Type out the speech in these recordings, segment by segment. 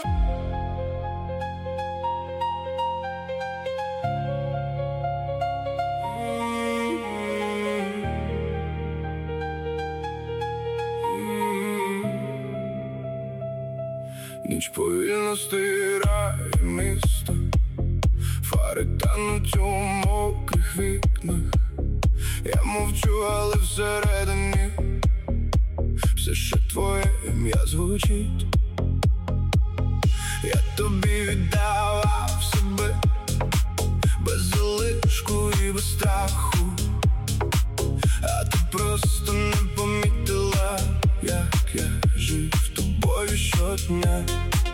Ніч повільно стирає місто, фари тануть у мокрих вікнах. Я мовчу, але всередині все ще твоє ім'я звучить. Я тобі віддавав себе без залишку і без страху, а ти просто не помітила, як я жив тобою щодня.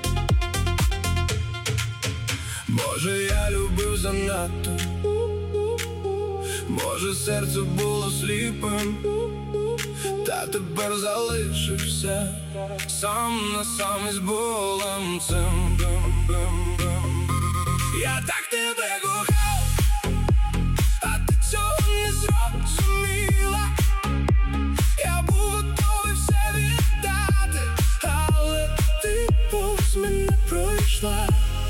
Може, я любив занадто, може, серце було сліпим, та тепер залишився сам на сам із болем цим. Я так тебе кохав, а ти цього не зрозуміла. Я був готовий все віддати, але ти повз мене пройшла.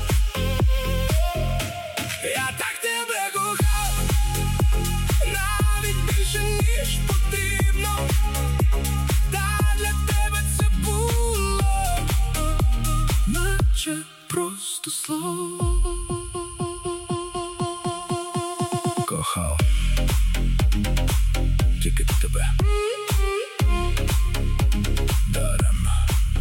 Я так тебе кохав, навіть більше, ніж потрібно. Та для тебе це було наче просто слово. Кохав тільки тебе даремно.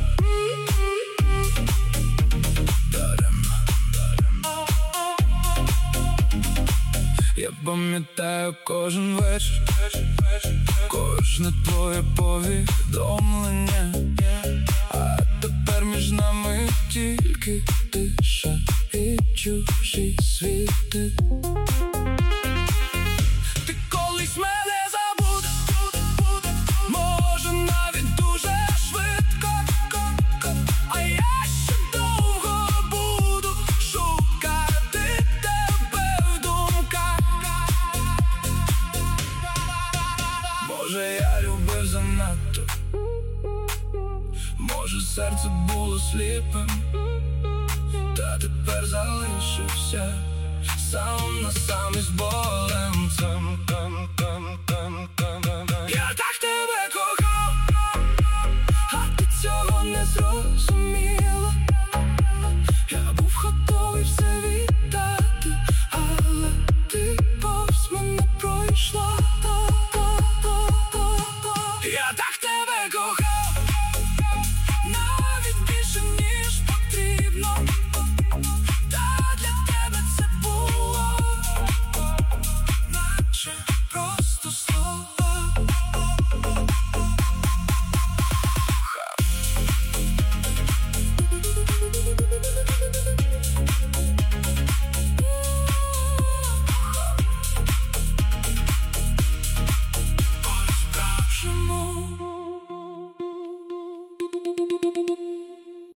Я пам'ятаю кожен вечір, кожне твоє повідомлення, а тепер між нами тільки тиша і чужі світи. Ти колись мене забудеш, може навіть дуже швидко, а я ще довго буду шукати тебе в думках. Може, я любив занадто, може, серце було сліпим, та тепер залишився сам на сам із болем цим. Я так тебе кохав, а ти цього не зрозуміла.